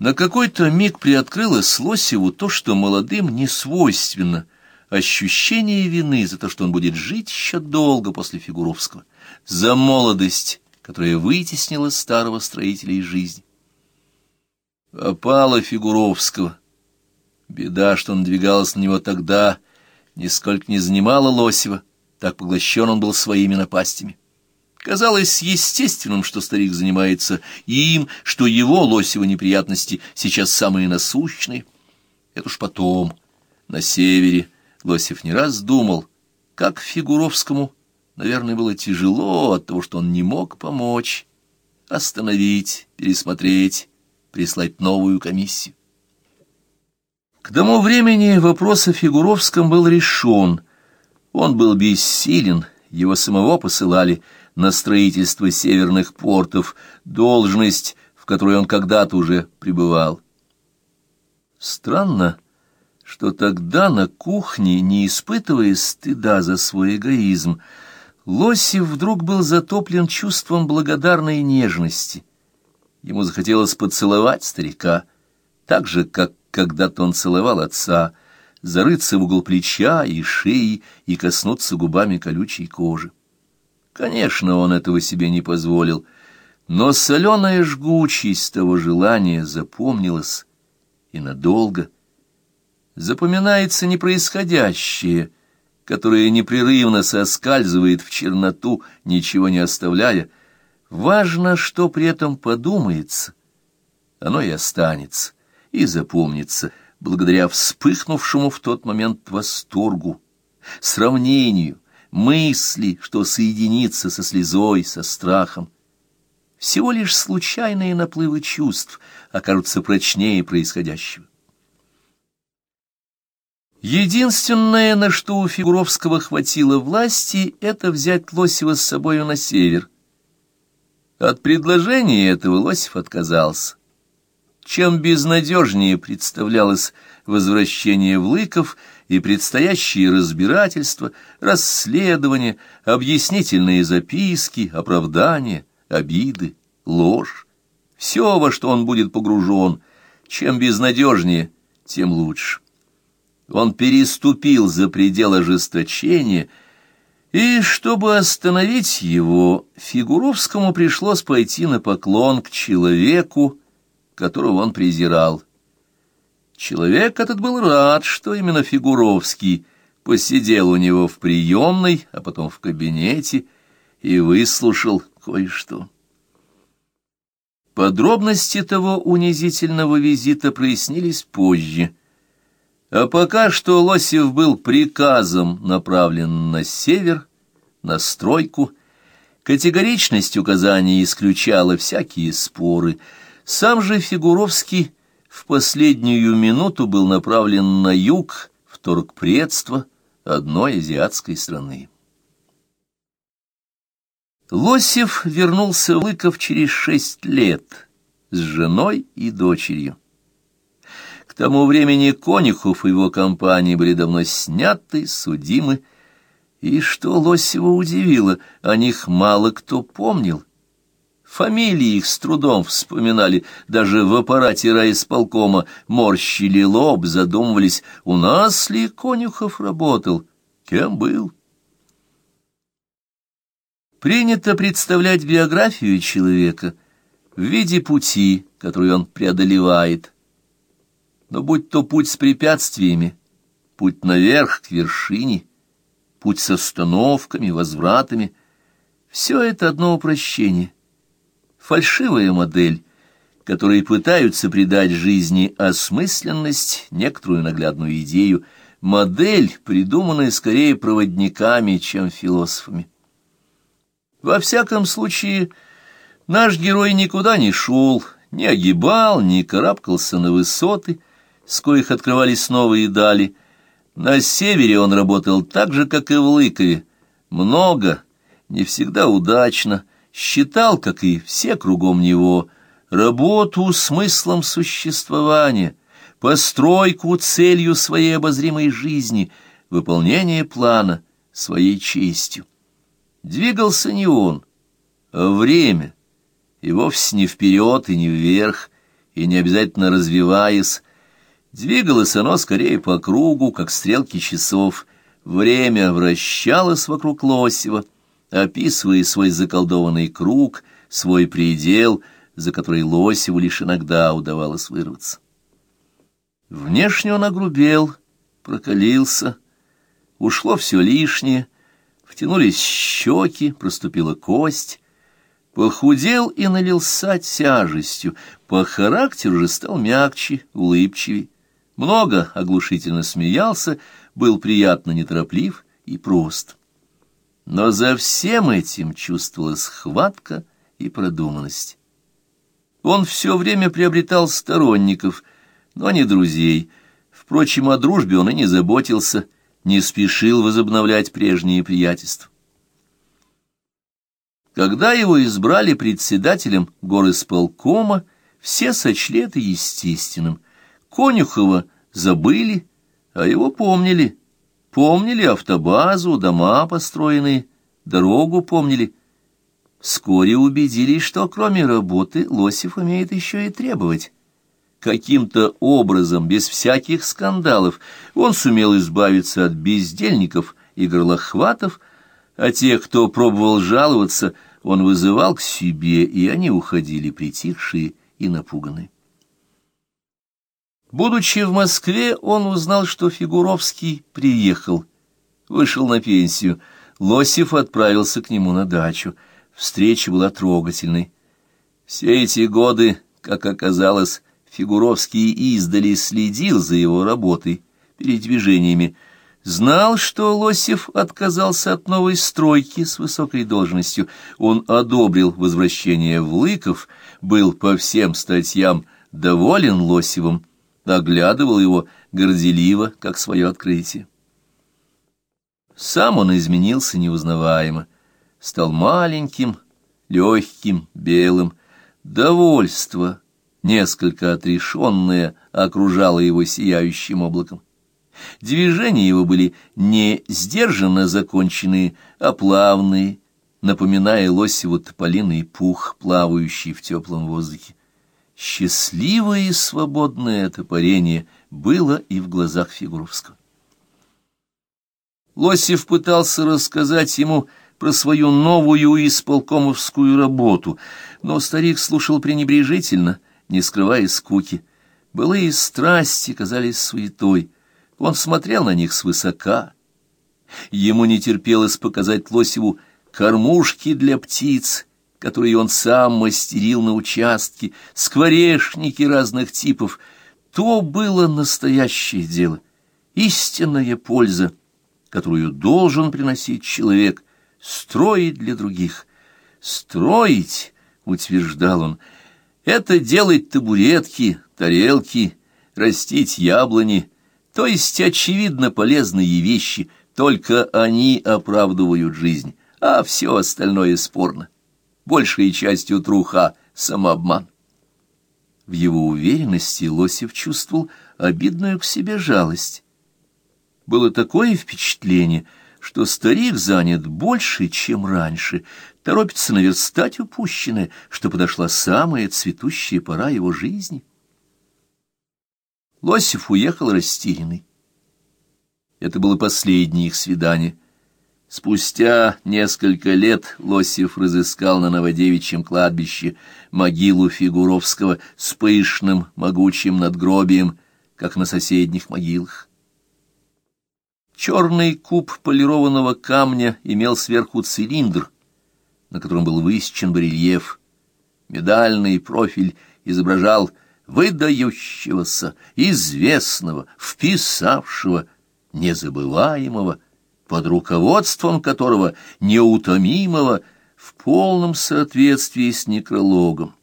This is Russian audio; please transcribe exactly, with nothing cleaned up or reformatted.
На какой-то миг приоткрылось Лосеву то, что молодым не свойственно — ощущение вины за то, что он будет жить еще долго после Фигуровского, за молодость, которая вытеснила старого строителя из жизни. Опала Фигуровского. Беда, что надвигалась на него тогда, нисколько не занимала Лосева, так поглощен он был своими напастями. Казалось естественным, что старик занимается им, что его, Лосева, неприятности сейчас самые насущные. Это уж потом, на севере, Лосев не раз думал, как Фигуровскому, наверное, было тяжело от того, что он не мог помочь, остановить, пересмотреть, прислать новую комиссию. К тому времени вопрос о Фигуровском был решен. Он был бессилен, его самого посылали на строительство северных портов, должность, в которой он когда-то уже пребывал. Странно, что тогда на кухне, не испытывая стыда за свой эгоизм, Лосев вдруг был затоплен чувством благодарной нежности. Ему захотелось поцеловать старика, так же, как когда-то он целовал отца, зарыться в угол плеча и шеи и коснуться губами колючей кожи. Конечно, он этого себе не позволил, но соленая жгучесть того желания запомнилась и надолго. Запоминается не происходящее, которое непрерывно соскальзывает в черноту, ничего не оставляя. Важно, что при этом подумается. Оно и останется, и запомнится, благодаря вспыхнувшему в тот момент восторгу, сравнению, мысли, что соединится со слезой, со страхом. Всего лишь случайные наплывы чувств окажутся прочнее происходящего. Единственное, на что у Фигуровского хватило власти, это взять Лосева с собою на север. От предложения этого Лосев отказался. Чем безнадежнее представлялось возвращение в Лыков и предстоящие разбирательства, расследования, объяснительные записки, оправдания, обиды, ложь, все, во что он будет погружен, чем безнадежнее, тем лучше. Он переступил за предел ожесточения, и, чтобы остановить его, Фигуровскому пришлось пойти на поклон к человеку, которого он презирал. Человек этот был рад, что именно Фигуровский посидел у него в приемной, а потом в кабинете, и выслушал кое-что. Подробности того унизительного визита прояснились позже. А пока что Лосев был приказом направлен на север, на стройку. Категоричность указаний исключала всякие споры. Сам же Фигуровский в последнюю минуту был направлен на юг, в торгпредство одной азиатской страны. Лосев вернулся в Лыков через шесть лет с женой и дочерью. К тому времени Конюхов и его компания были давно сняты, судимы, и, что Лосева удивило, о них мало кто помнил. Фамилии их с трудом вспоминали, даже в аппарате райисполкома морщили лоб, задумывались, у нас ли Конюхов работал, кем был. Принято представлять биографию человека в виде пути, который он преодолевает. Но будь то путь с препятствиями, путь наверх к вершине, путь с остановками, возвратами, все это одно упрощение. Фальшивая модель, которой пытаются придать жизни осмысленность, некоторую наглядную идею, модель, придуманная скорее проводниками, чем философами. Во всяком случае, наш герой никуда не шел, не огибал, не карабкался на высоты, с коих открывались новые дали. На севере он работал так же, как и в Лыкове, много, не всегда удачно, считал, как и все кругом него, работу смыслом существования, постройку целью своей обозримой жизни, выполнение плана своей честью. Двигался не он, а время, и вовсе не вперед и не вверх, и не обязательно развиваясь. Двигалось оно скорее по кругу, как стрелки часов. Время вращалось вокруг Лосева, описывая свой заколдованный круг, свой предел, за который Лосеву лишь иногда удавалось вырваться. Внешне он огрубел, прокалился, ушло все лишнее, втянулись щеки, проступила кость, похудел и налился тяжестью, по характеру же стал мягче, улыбчивей, много оглушительно смеялся, был приятно нетороплив и прост. Но за всем этим чувствовалась хватка и продуманность. Он все время приобретал сторонников, но не друзей. Впрочем, о дружбе он и не заботился, не спешил возобновлять прежние приятельства. Когда его избрали председателем горисполкома, все сочли это естественным. Конюхова забыли, а его помнили. Помнили автобазу, дома построенные, дорогу помнили. Вскоре убедились, что кроме работы Лосев умеет еще и требовать. Каким-то образом, без всяких скандалов, он сумел избавиться от бездельников и горлохватов, а тех, кто пробовал жаловаться, он вызывал к себе, и они уходили притихшие и напуганные. Будучи в Москве, он узнал, что Фигуровский приехал, вышел на пенсию. Лосев отправился к нему на дачу. Встреча была трогательной. Все эти годы, как оказалось, Фигуровский издали следил за его работой, передвижениями, знал, что Лосев отказался от новой стройки с высокой должностью. Он одобрил возвращение в Лыков, был по всем статьям доволен Лосевым, оглядывал его горделиво, как свое открытие. Сам он изменился неузнаваемо, стал маленьким, легким, белым. Довольство, несколько отрешенное, окружало его сияющим облаком. Движения его были не сдержанно законченные, а плавные, напоминая Лосеву тополиный пух, плавающий в теплом воздухе. Счастливое и свободное это парение было и в глазах Фигуровского. Лосев пытался рассказать ему про свою новую исполкомовскую работу, но старик слушал пренебрежительно, не скрывая скуки. Былые страсти казались суетой, он смотрел на них свысока. Ему не терпелось показать Лосеву кормушки для птиц, которые он сам мастерил на участке, скворечники разных типов. То было настоящее дело, истинная польза, которую должен приносить человек, строить для других. Строить, утверждал он, это делать табуретки, тарелки, растить яблони, то есть очевидно полезные вещи, только они оправдывают жизнь, а все остальное спорно. Большей частью труха, самообман. В его уверенности Лосев чувствовал обидную к себе жалость. Было такое впечатление, что старик занят больше, чем раньше, торопится наверстать упущенное, что подошла самая цветущая пора его жизни. Лосев уехал растерянный. Это было последнее их свидание. Спустя несколько лет Лосев разыскал на Новодевичьем кладбище могилу Фигуровского с пышным могучим надгробием, как на соседних могилах. Черный куб полированного камня имел сверху цилиндр, на котором был высечен барельеф. Медальный профиль изображал выдающегося, известного, вписавшего, незабываемого, под руководством которого неутомимого, в полном соответствии с некрологом.